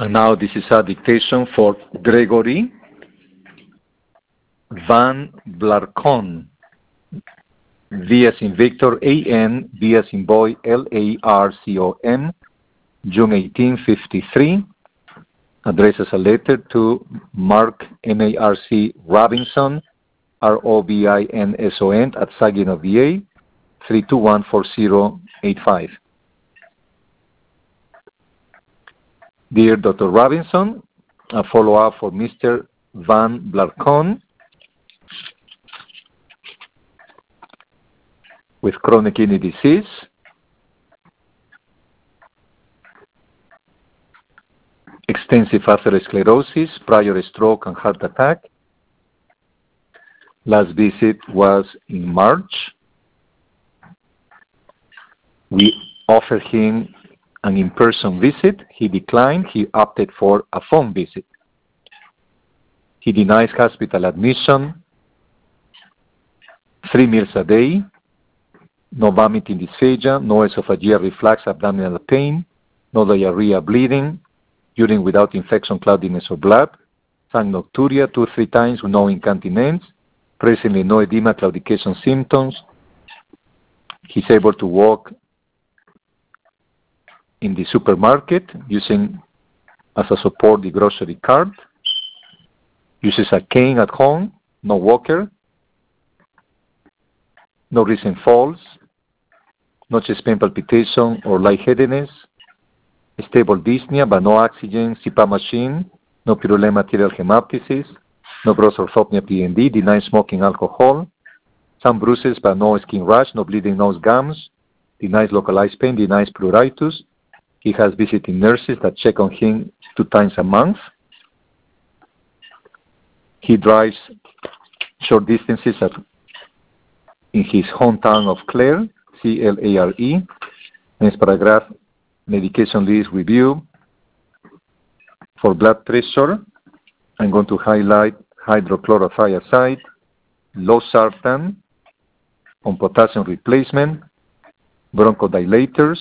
And now this is a dictation for Gregory Van Blarcon. V as in Victor, A-N, B as in boy, L-A-R-C-O-N, June 1853. Addresses a letter to Mark, M-A-R-C, Robinson, R-O-B-I-N-S-O-N, at Saginaw, VA, 3214085. Dear Dr. Robinson, a follow-up for Mr. Van Blarcon with chronic kidney disease. Extensive atherosclerosis, prior stroke and heart attack. Last visit was in March. We offered him an in-person visit. He declined. He opted for a phone visit. He denies hospital admission, 3 meals a day, no vomiting dysphagia, no esophageal reflux, abdominal pain, no diarrhea, bleeding, urine without infection, cloudiness, or blood, sang nocturia 2-3 times with no incontinence, presently no edema, claudication symptoms. He's able to walk in the supermarket using as a support the grocery cart, uses a cane at home, no walker, no recent falls, no chest pain, palpitation, or lightheadedness, stable dyspnea but no oxygen, CPAP machine, no purulent material hemoptysis, no gross orthopnea PND, denies smoking alcohol, some bruises but no skin rash, no bleeding nose gums, denies localized pain, denies pruritus. He has visiting nurses that check on him 2 times a month. He drives short distances in his hometown of Clare, C-L-A-R-E. Next paragraph, medication list review. For blood pressure, I'm going to highlight hydrochlorothiazide, losartan, on potassium replacement, bronchodilators,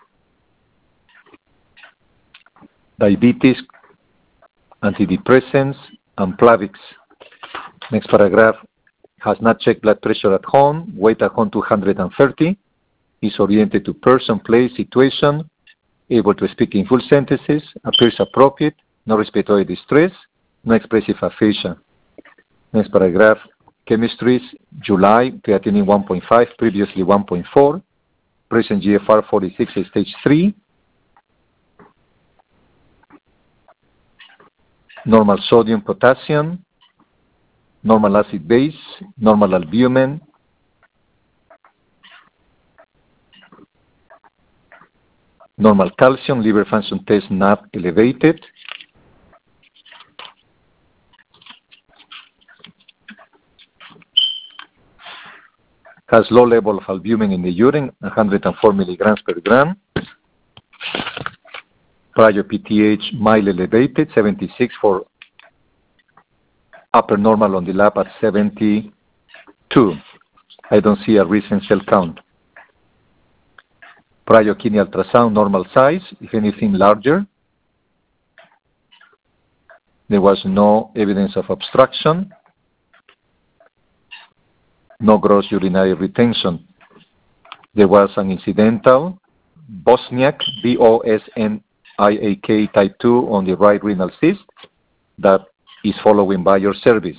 diabetes, antidepressants, and Plavix. Next paragraph, has not checked blood pressure at home, weight at home 230, is oriented to person, place, situation, able to speak in full sentences, appears appropriate, no respiratory distress, no expressive aphasia. Next paragraph, chemistries, July, creatinine 1.5, previously 1.4, present GFR 46 stage 3, normal sodium, potassium, normal acid base, normal albumin, normal calcium, liver function test not elevated, has low level of albumin in the urine, 104 milligrams per gram, prior PTH mild elevated, 76 for upper normal on the lab at 72. I don't see a recent cell count. Prior kidney ultrasound, normal size, if anything larger. There was no evidence of obstruction. No gross urinary retention. There was an incidental Bosniak, B-O-S-N-I-A-K type 2 on the right renal cyst that is following by your service.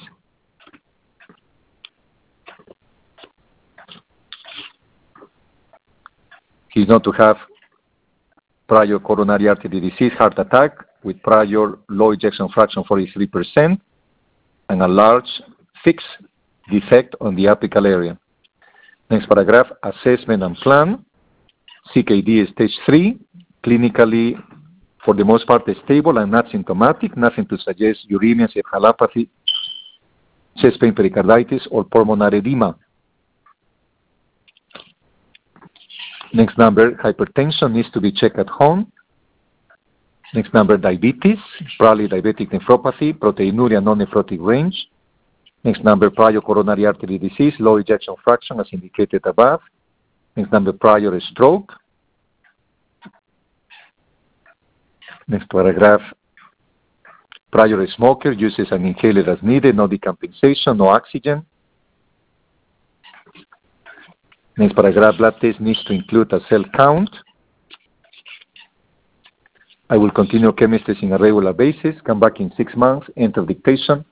He's known to have prior coronary artery disease, heart attack, with prior low ejection fraction 43%, and a large fixed defect on the apical area. Next paragraph, assessment and plan. CKD stage 3, clinically, for the most part, stable and not symptomatic, nothing to suggest uremia, encephalopathy, chest pain, pericarditis, or pulmonary edema. Next number, hypertension needs to be checked at home. Next number, diabetes, probably diabetic nephropathy, proteinuria, non-nephrotic range. Next number, prior coronary artery disease, low ejection fraction as indicated above. Next number, prior stroke. Next paragraph, Prior smoker uses an inhaler as needed, no decompensation, no oxygen. Next paragraph, blood test needs to include a cell count. I will continue chemistry on a regular basis, come back in 6 months, enter dictation.